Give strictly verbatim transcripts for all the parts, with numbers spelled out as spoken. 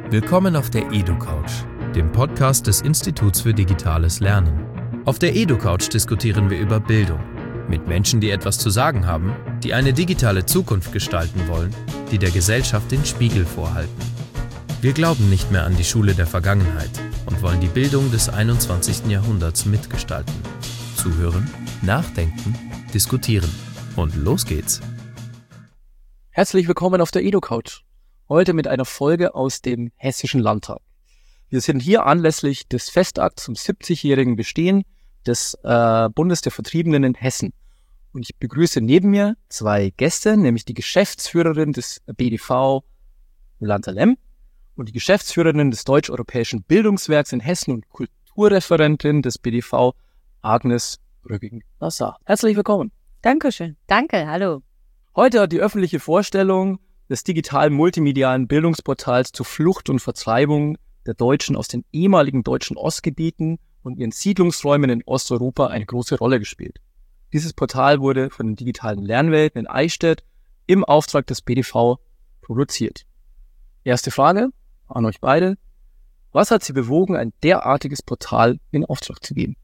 Willkommen auf der EduCouch, dem Podcast des Instituts für Digitales Lernen. Auf der EduCouch diskutieren wir über Bildung mit Menschen, die etwas zu sagen haben, die eine digitale Zukunft gestalten wollen, die der Gesellschaft den Spiegel vorhalten. Wir glauben nicht mehr an die Schule der Vergangenheit und wollen die Bildung des einundzwanzigsten Jahrhunderts mitgestalten. Zuhören, nachdenken, diskutieren. Und los geht's! Herzlich willkommen auf der EduCouch. Heute mit einer Folge aus dem Hessischen Landtag. Wir sind hier anlässlich des Festakts zum siebzigjährigen Bestehen des äh, Bundes der Vertriebenen in Hessen. Und ich begrüße neben mir zwei Gäste, nämlich die Geschäftsführerin des B D V Jolanta Lemm und die Geschäftsführerin des Deutsch-Europäischen Bildungswerks in Hessen und Kulturreferentin des B D V Agnes Rögging-Nassar. Herzlich willkommen. Dankeschön. Danke, hallo. Heute hat die öffentliche Vorstellung des digitalen multimedialen Bildungsportals zur Flucht und Vertreibung der Deutschen aus den ehemaligen deutschen Ostgebieten und ihren Siedlungsräumen in Osteuropa eine große Rolle gespielt. Dieses Portal wurde von den digitalen Lernwelten in Eichstätt im Auftrag des B D V produziert. Erste Frage an euch beide. Was hat Sie bewogen, ein derartiges Portal in Auftrag zu geben?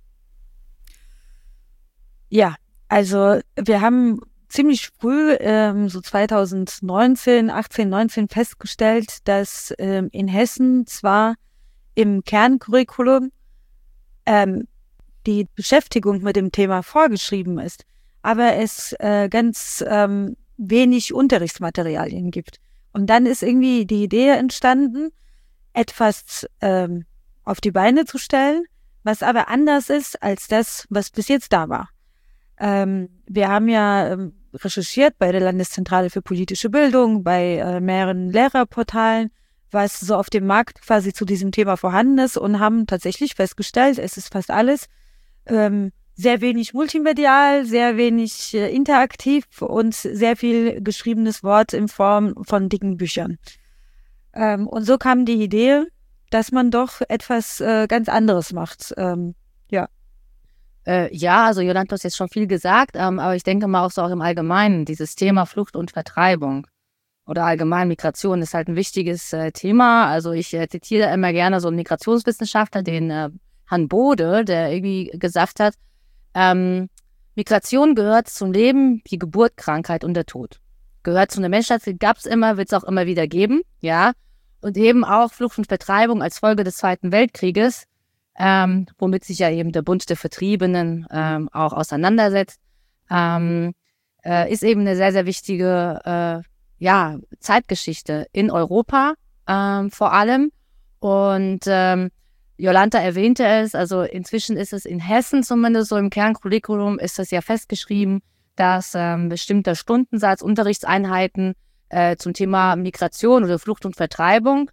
Ja, also wir haben ziemlich früh, ähm, so zweitausendneunzehn, achtzehn, neunzehn festgestellt, dass ähm, in Hessen zwar im Kerncurriculum ähm, die Beschäftigung mit dem Thema vorgeschrieben ist, aber es äh, ganz ähm, wenig Unterrichtsmaterialien gibt. Und dann ist irgendwie die Idee entstanden, etwas ähm, auf die Beine zu stellen, was aber anders ist als das, was bis jetzt da war. Ähm, wir haben ja ähm, recherchiert bei der Landeszentrale für politische Bildung, bei äh, mehreren Lehrerportalen, was so auf dem Markt quasi zu diesem Thema vorhanden ist und haben tatsächlich festgestellt, es ist fast alles ähm, sehr wenig multimedial, sehr wenig äh, interaktiv und sehr viel geschriebenes Wort in Form von dicken Büchern. Ähm, und so kam die Idee, dass man doch etwas äh, ganz anderes macht. Ähm, ja. Äh, ja, also Jolanta hat jetzt schon viel gesagt, ähm, aber ich denke mal auch so auch im Allgemeinen, dieses Thema Flucht und Vertreibung oder allgemein Migration ist halt ein wichtiges äh, Thema. Also ich äh, zitiere immer gerne so einen Migrationswissenschaftler, den äh, Herrn Bode, der irgendwie gesagt hat, ähm, Migration gehört zum Leben wie Geburt, Krankheit und der Tod. Gehört zu einer Menschheit, gab es immer, wird es auch immer wieder geben, ja. Und eben auch Flucht und Vertreibung als Folge des Zweiten Weltkrieges, Ähm, womit sich ja eben der Bund der Vertriebenen ähm, auch auseinandersetzt, ähm, äh, ist eben eine sehr, sehr wichtige äh, ja, Zeitgeschichte in Europa ähm, vor allem. Und ähm, Jolanta erwähnte es, also inzwischen ist es in Hessen zumindest so im Kerncurriculum ist es ja festgeschrieben, dass ähm, bestimmter Stundensatz, Unterrichtseinheiten äh, zum Thema Migration oder Flucht und Vertreibung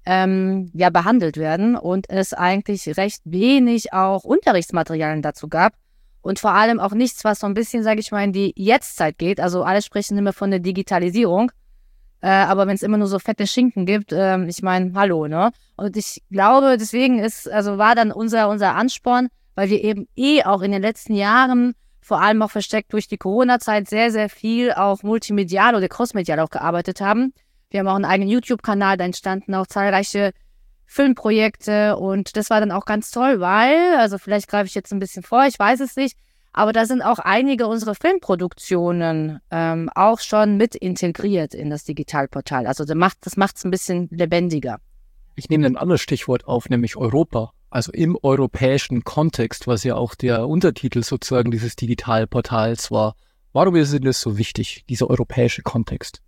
Ähm, ja, behandelt werden und es eigentlich recht wenig auch Unterrichtsmaterialien dazu gab und vor allem auch nichts, was so ein bisschen, sage ich mal, in die Jetztzeit geht. Also alle sprechen immer von der Digitalisierung, äh, aber wenn es immer nur so fette Schinken gibt, äh, ich meine, hallo, ne? Und ich glaube, deswegen ist, also war dann unser, unser Ansporn, weil wir eben eh auch in den letzten Jahren, vor allem auch versteckt durch die Corona-Zeit, sehr, sehr viel auch multimedial oder crossmedial auch gearbeitet haben. Wir haben auch einen eigenen YouTube-Kanal, da entstanden auch zahlreiche Filmprojekte und das war dann auch ganz toll, weil, also vielleicht greife ich jetzt ein bisschen vor, ich weiß es nicht, aber da sind auch einige unserer Filmproduktionen ähm, auch schon mit integriert in das Digitalportal. Also das macht das macht es ein bisschen lebendiger. Ich nehme ein anderes Stichwort auf, nämlich Europa. Also im europäischen Kontext, was ja auch der Untertitel sozusagen dieses Digitalportals war. Warum ist denn das so wichtig, dieser europäische Kontext?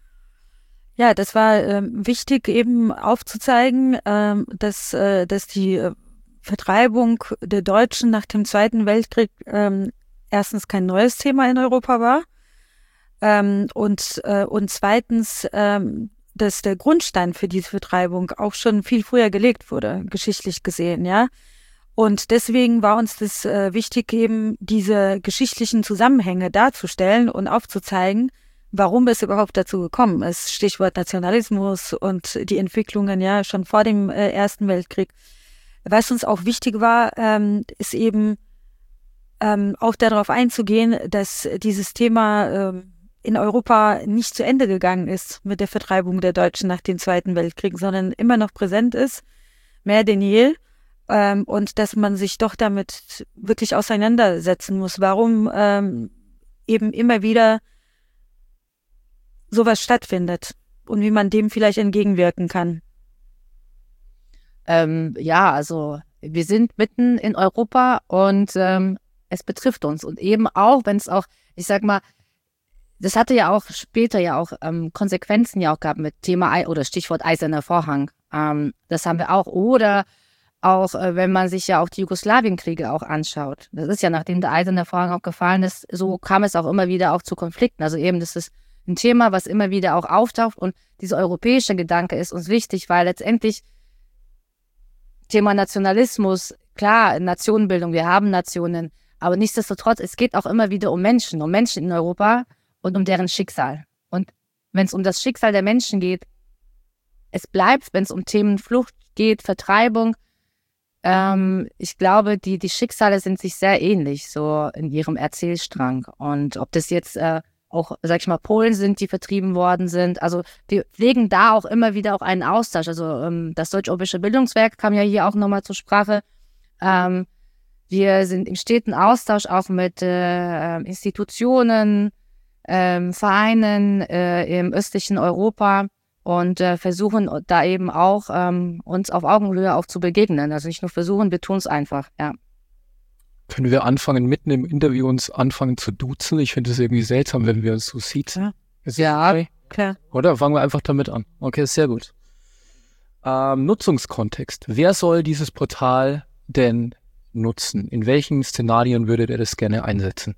Ja, das war ähm, wichtig, eben aufzuzeigen, ähm, dass, äh, dass die äh, Vertreibung der Deutschen nach dem Zweiten Weltkrieg ähm, erstens kein neues Thema in Europa war ähm, und, äh, und zweitens, ähm, dass der Grundstein für diese Vertreibung auch schon viel früher gelegt wurde, geschichtlich gesehen, ja. Und deswegen war uns das äh, wichtig, eben diese geschichtlichen Zusammenhänge darzustellen und aufzuzeigen, warum es überhaupt dazu gekommen ist. Stichwort Nationalismus und die Entwicklungen ja schon vor dem äh, Ersten Weltkrieg. Was uns auch wichtig war, ähm, ist eben ähm, auch darauf einzugehen, dass dieses Thema ähm, in Europa nicht zu Ende gegangen ist mit der Vertreibung der Deutschen nach dem Zweiten Weltkrieg, sondern immer noch präsent ist, mehr denn je. Ähm, und dass man sich doch damit wirklich auseinandersetzen muss, warum ähm, eben immer wieder sowas stattfindet und wie man dem vielleicht entgegenwirken kann. Ähm, ja, also wir sind mitten in Europa und ähm, es betrifft uns. Und eben auch, wenn es auch, ich sag mal, das hatte ja auch später ja auch ähm, Konsequenzen ja auch gehabt mit Thema Ei oder Stichwort Eiserner Vorhang. Ähm, das haben wir auch. Oder auch, äh, wenn man sich ja auch die Jugoslawienkriege auch anschaut. Das ist ja, nachdem der Eiserne Vorhang auch gefallen ist, so kam es auch immer wieder auch zu Konflikten. Also eben, das ist ein Thema, was immer wieder auch auftaucht. Und dieser europäische Gedanke ist uns wichtig, weil letztendlich Thema Nationalismus, klar, Nationenbildung, wir haben Nationen, aber nichtsdestotrotz, es geht auch immer wieder um Menschen, um Menschen in Europa und um deren Schicksal. Und wenn es um das Schicksal der Menschen geht, es bleibt, wenn es um Themen Flucht geht, Vertreibung, ähm, ich glaube, die, die Schicksale sind sich sehr ähnlich, so in ihrem Erzählstrang. Und ob das jetzt äh, auch, sag ich mal, Polen sind, die vertrieben worden sind. Also wir pflegen da auch immer wieder auch einen Austausch. Also ähm, das Deutsch-Europäische Bildungswerk kam ja hier auch nochmal zur Sprache. Ähm, wir sind im steten Austausch auch mit äh, Institutionen, ähm, Vereinen äh, im östlichen Europa und äh, versuchen da eben auch ähm, uns auf Augenhöhe auch zu begegnen. Also nicht nur versuchen, wir tun es einfach, ja. Können wir anfangen, mitten im Interview uns anfangen zu duzen? Ich finde es irgendwie seltsam, wenn wir uns so sieht. Ja, ja okay? Klar. Oder fangen wir einfach damit an. Okay, sehr gut. Ähm, Nutzungskontext. Wer soll dieses Portal denn nutzen? In welchen Szenarien würdet ihr das gerne einsetzen?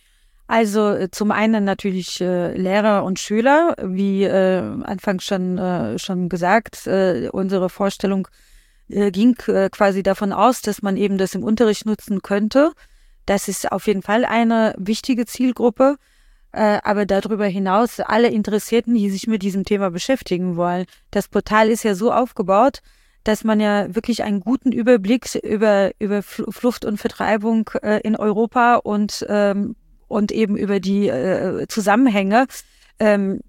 Also äh, zum einen natürlich äh, Lehrer und Schüler, wie äh, anfangs schon, äh, schon gesagt, äh, unsere Vorstellung äh, ging äh, quasi davon aus, dass man eben das im Unterricht nutzen könnte. Das ist auf jeden Fall eine wichtige Zielgruppe, äh, aber darüber hinaus alle Interessierten, die sich mit diesem Thema beschäftigen wollen. Das Portal ist ja so aufgebaut, dass man ja wirklich einen guten Überblick über, über Flucht und Vertreibung äh, in Europa und ähm, und eben über die äh, Zusammenhänge ähm,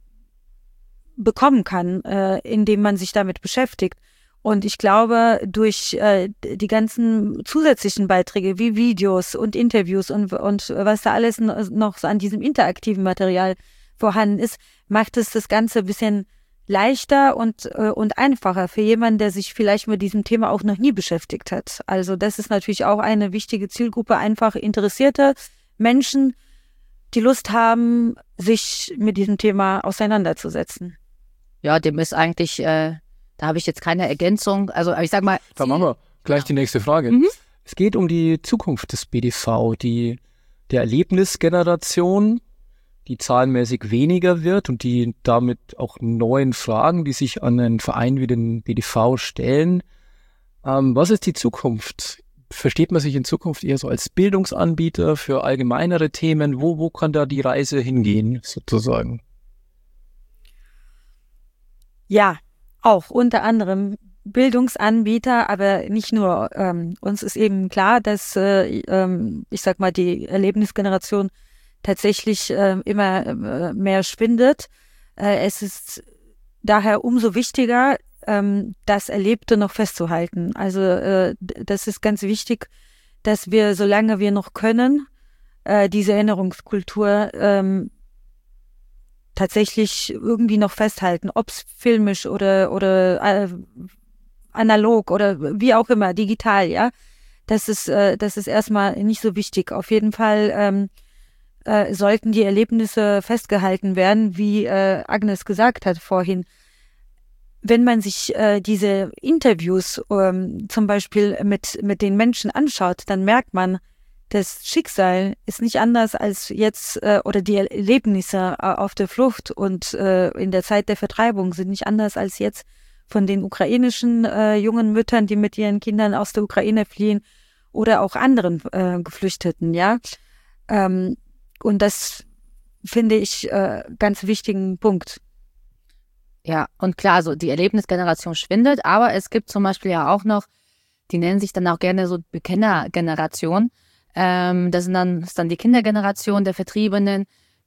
bekommen kann, äh, indem man sich damit beschäftigt. Und ich glaube, durch äh, die ganzen zusätzlichen Beiträge wie Videos und Interviews und, und was da alles noch so an diesem interaktiven Material vorhanden ist, macht es das Ganze ein bisschen leichter und, äh, und einfacher für jemanden, der sich vielleicht mit diesem Thema auch noch nie beschäftigt hat. Also das ist natürlich auch eine wichtige Zielgruppe, einfach interessierte Menschen, die Lust haben, sich mit diesem Thema auseinanderzusetzen. Ja, dem ist eigentlich, äh, da habe ich jetzt keine Ergänzung. Also ich sag mal. Dann machen wir gleich die nächste Frage. Mhm. Es geht um die Zukunft des B D V, die der Erlebnisgeneration, die zahlenmäßig weniger wird und die damit auch neuen Fragen, die sich an einen Verein wie den B D V stellen. Ähm, was ist die Zukunft? Versteht man sich in Zukunft eher so als Bildungsanbieter für allgemeinere Themen? Wo, wo kann da die Reise hingehen, sozusagen? Ja, auch unter anderem Bildungsanbieter, aber nicht nur. Ähm, uns ist eben klar, dass, äh, ähm, ich sag mal, die Erlebnisgeneration tatsächlich äh, immer äh, mehr schwindet. Äh, es ist daher umso wichtiger, ähm, das Erlebte noch festzuhalten. Also äh, das ist ganz wichtig, dass wir, solange wir noch können, äh, diese Erinnerungskultur ähm, tatsächlich irgendwie noch festhalten, ob es filmisch oder oder äh, analog oder wie auch immer, digital, ja. Das ist, äh, das ist erstmal nicht so wichtig. Auf jeden Fall ähm, äh, sollten die Erlebnisse festgehalten werden, wie äh, Agnes gesagt hat vorhin. Wenn man sich äh, diese Interviews ähm, zum Beispiel mit, mit den Menschen anschaut, dann merkt man, das Schicksal ist nicht anders als jetzt, äh, oder die Erlebnisse äh, auf der Flucht und äh, in der Zeit der Vertreibung sind nicht anders als jetzt von den ukrainischen äh, jungen Müttern, die mit ihren Kindern aus der Ukraine fliehen oder auch anderen äh, Geflüchteten, ja. Ähm, und das finde ich äh, ganz wichtigen Punkt. Ja, und klar, so die Erlebnisgeneration schwindet, aber es gibt zum Beispiel ja auch noch, die nennen sich dann auch gerne so Bekennergeneration. Ähm, das sind dann, das ist dann die Kindergeneration der Vertriebenen,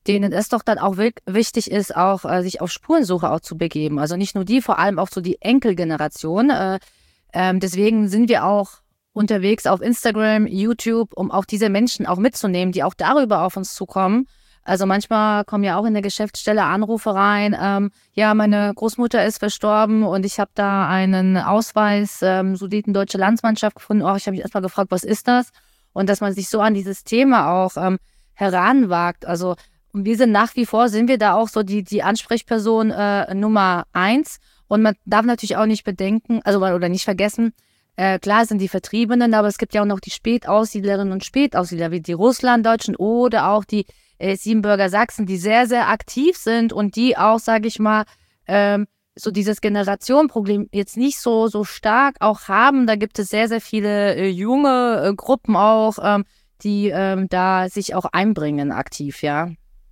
denen es doch dann auch wichtig ist, auch äh, sich auf Spurensuche auch zu begeben. Also nicht nur die, vor allem auch so die Enkelgeneration. Äh, ähm, deswegen sind wir auch unterwegs auf Instagram, YouTube, um auch diese Menschen auch mitzunehmen, die auch darüber auf uns zukommen. Also manchmal kommen ja auch in der Geschäftsstelle Anrufe rein, ähm, ja, meine Großmutter ist verstorben und ich habe da einen Ausweis, ähm, Sudetendeutsche Landsmannschaft gefunden. Oh, ich habe mich erstmal gefragt, was ist das? Und dass man sich so an dieses Thema auch ähm, heranwagt. Also und wir sind nach wie vor, sind wir da auch so die, die Ansprechperson äh, Nummer eins. Und man darf natürlich auch nicht bedenken, also oder nicht vergessen, äh, klar sind die Vertriebenen, aber es gibt ja auch noch die Spätaussiedlerinnen und Spätaussiedler, wie die Russlanddeutschen oder auch die äh, Siebenbürger Sachsen, die sehr, sehr aktiv sind und die auch, sage ich mal, ähm, so dieses Generationenproblem jetzt nicht so, so stark auch haben. Da gibt es sehr, sehr viele äh, junge äh, Gruppen auch, ähm, die ähm, da sich auch einbringen aktiv, ja.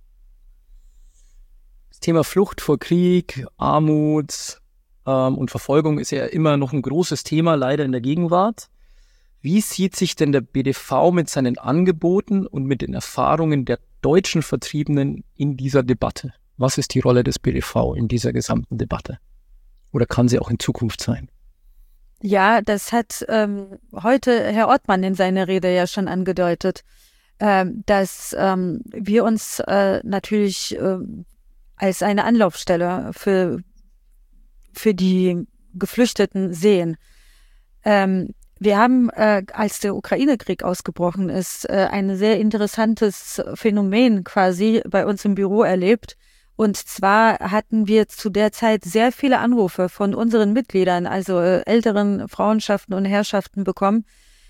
Das Thema Flucht vor Krieg, Armut ähm, und Verfolgung ist ja immer noch ein großes Thema, leider in der Gegenwart. Wie sieht sich denn der B D V mit seinen Angeboten und mit den Erfahrungen der deutschen Vertriebenen in dieser Debatte? Was ist die Rolle des B D V in dieser gesamten Debatte? Oder kann sie auch in Zukunft sein? Ja, das hat ähm, heute Herr Ortmann in seiner Rede ja schon angedeutet, ähm, dass ähm, wir uns äh, natürlich äh, als eine Anlaufstelle für, für die Geflüchteten sehen. Ähm, wir haben, äh, als der Ukraine-Krieg ausgebrochen ist, äh, ein sehr interessantes Phänomen quasi bei uns im Büro erlebt. Und zwar hatten wir zu der Zeit sehr viele Anrufe von unseren Mitgliedern, also äh, älteren Frauenschaften und Herrschaften bekommen,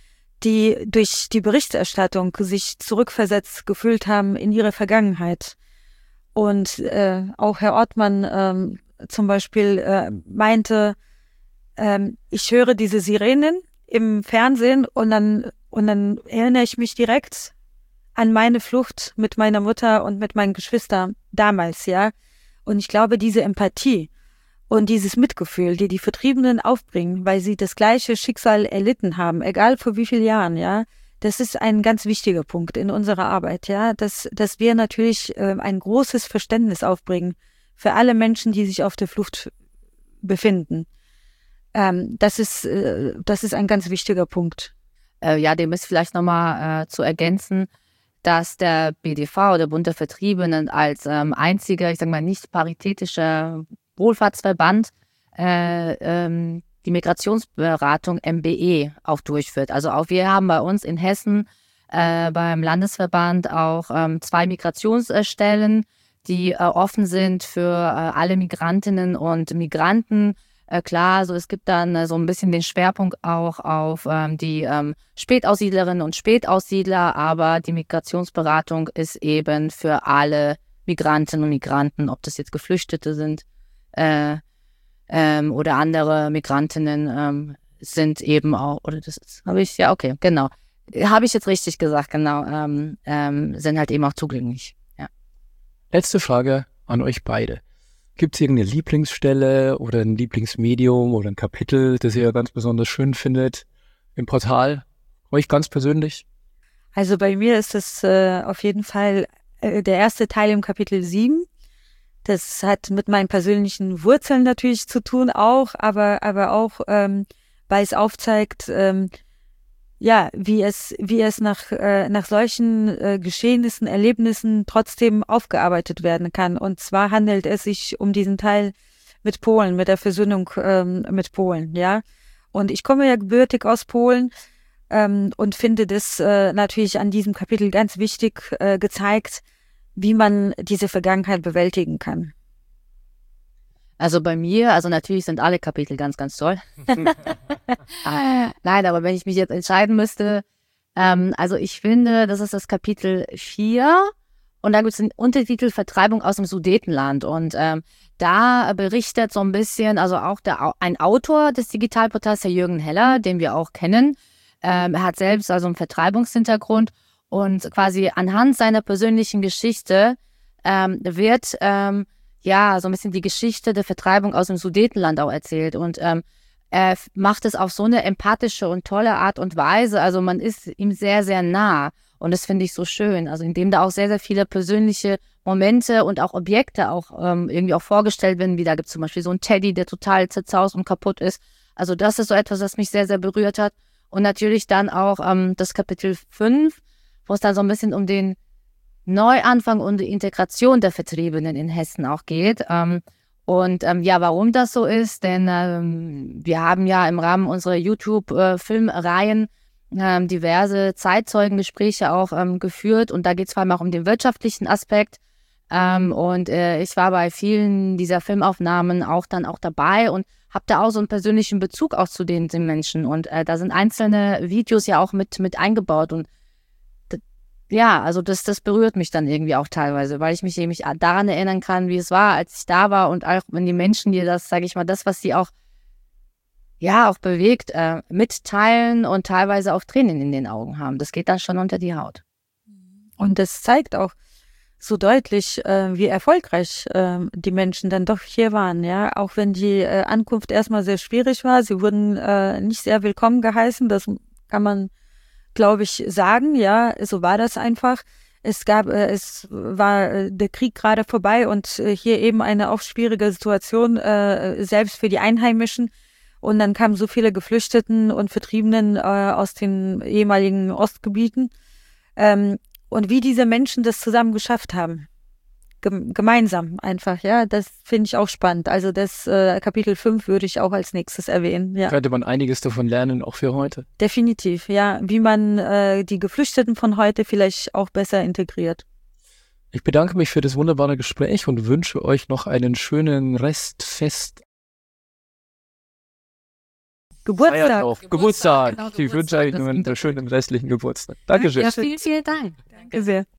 die durch die Berichterstattung sich zurückversetzt gefühlt haben in ihre Vergangenheit. Und äh, auch Herr Ortmann ähm, zum Beispiel äh, meinte, ähm, ich höre diese Sirenen im Fernsehen und dann, und dann erinnere ich mich direkt an meine Flucht mit meiner Mutter und mit meinen Geschwistern damals, ja. Und ich glaube, diese Empathie und dieses Mitgefühl, die die Vertriebenen aufbringen, weil sie das gleiche Schicksal erlitten haben, egal vor wie vielen Jahren, ja, das ist ein ganz wichtiger Punkt in unserer Arbeit, ja, dass, dass wir natürlich äh, ein großes Verständnis aufbringen für alle Menschen, die sich auf der Flucht befinden. Ähm, das ist, äh, das ist ein ganz wichtiger Punkt. Äh, ja, dem ist vielleicht nochmal äh, zu ergänzen, dass der B D V, der Bund der Vertriebenen, als ähm, einziger, ich sage mal, nicht paritätischer Wohlfahrtsverband äh, ähm, die Migrationsberatung M B E auch durchführt. Also auch wir haben bei uns in Hessen äh, beim Landesverband auch ähm, zwei Migrationsstellen, die äh, offen sind für äh, alle Migrantinnen und Migranten. Äh, klar, so es gibt dann äh, so ein bisschen den Schwerpunkt auch auf ähm, die ähm, Spätaussiedlerinnen und Spätaussiedler, aber die Migrationsberatung ist eben für alle Migrantinnen und Migranten, ob das jetzt Geflüchtete sind äh, ähm, oder andere Migrantinnen ähm, sind eben auch, oder das habe ich, ja okay, genau, habe ich jetzt richtig gesagt, genau, ähm, ähm, sind halt eben auch zugänglich. Ja. Letzte Frage an euch beide. Gibt es irgendeine Lieblingsstelle oder ein Lieblingsmedium oder ein Kapitel, das ihr ganz besonders schön findet im Portal? Euch ganz persönlich? Also bei mir ist es äh, auf jeden Fall äh, der erste Teil im Kapitel sieben. Das hat mit meinen persönlichen Wurzeln natürlich zu tun auch, aber aber auch, ähm, weil es aufzeigt, ähm, ja, wie es wie es nach äh, nach solchen äh, Geschehnissen, Erlebnissen trotzdem aufgearbeitet werden kann. Und zwar handelt es sich um diesen Teil mit Polen, mit der Versöhnung ähm, mit Polen, ja. Und ich komme ja gebürtig aus Polen ähm, und finde das äh, natürlich an diesem Kapitel ganz wichtig äh, gezeigt, wie man diese Vergangenheit bewältigen kann. Also bei mir, also natürlich sind alle Kapitel ganz, ganz toll. Nein, aber wenn ich mich jetzt entscheiden müsste, ähm, also ich finde, das ist das Kapitel vier und da gibt es den Untertitel Vertreibung aus dem Sudetenland und ähm, da berichtet so ein bisschen, also auch der, ein Autor des Digitalportals, der Jürgen Heller, den wir auch kennen, ähm, er hat selbst also einen Vertreibungshintergrund und quasi anhand seiner persönlichen Geschichte ähm, wird ähm, ja so ein bisschen die Geschichte der Vertreibung aus dem Sudetenland auch erzählt. Und ähm, er macht es auf so eine empathische und tolle Art und Weise. Also man ist ihm sehr, sehr nah. Und das finde ich so schön. Also indem da auch sehr, sehr viele persönliche Momente und auch Objekte auch ähm, irgendwie auch vorgestellt werden. Wie da gibt es zum Beispiel so einen Teddy, der total zerzaust und kaputt ist. Also das ist so etwas, was mich sehr, sehr berührt hat. Und natürlich dann auch ähm, das Kapitel fünf, wo es dann so ein bisschen um den Neuanfang und die Integration der Vertriebenen in Hessen auch geht. Ähm, und ähm, ja, warum das so ist, denn ähm, wir haben ja im Rahmen unserer YouTube-Filmreihen ähm, diverse Zeitzeugengespräche auch ähm, geführt und da geht es vor allem auch um den wirtschaftlichen Aspekt. Ähm, und äh, ich war bei vielen dieser Filmaufnahmen auch dann auch dabei und habe da auch so einen persönlichen Bezug auch zu den, den Menschen. Und äh, da sind einzelne Videos ja auch mit, mit eingebaut und ja, also das, das berührt mich dann irgendwie auch teilweise, weil ich mich eben daran erinnern kann, wie es war, als ich da war und auch wenn die Menschen dir das, sage ich mal, das, was sie auch, ja, auch bewegt, äh, mitteilen und teilweise auch Tränen in den Augen haben. Das geht dann schon unter die Haut. Und das zeigt auch so deutlich, äh, wie erfolgreich äh, die Menschen dann doch hier waren, ja, auch wenn die äh, Ankunft erstmal sehr schwierig war. Sie wurden äh, nicht sehr willkommen geheißen, das kann man glaube ich, sagen, ja, so war das einfach. Es gab, äh, es war äh, der Krieg gerade vorbei und äh, hier eben eine auch schwierige Situation, äh, selbst für die Einheimischen. Und dann kamen so viele Geflüchteten und Vertriebenen äh, aus den ehemaligen Ostgebieten. Ähm, und wie diese Menschen das zusammen geschafft haben. Gem- gemeinsam einfach, ja, das finde ich auch spannend. Also das äh, Kapitel fünf würde ich auch als nächstes erwähnen. Ja. Könnte man einiges davon lernen, auch für heute. Definitiv, ja, wie man äh, die Geflüchteten von heute vielleicht auch besser integriert. Ich bedanke mich für das wunderbare Gespräch und wünsche euch noch einen schönen Restfest. Geburtstag. Geburtstag. Geburtstag. Genau, Ich wünsche Geburtstag, euch das nur einen klingt schönen restlichen Geburtstag. Dankeschön. Ja, vielen, vielen Dank. Danke sehr.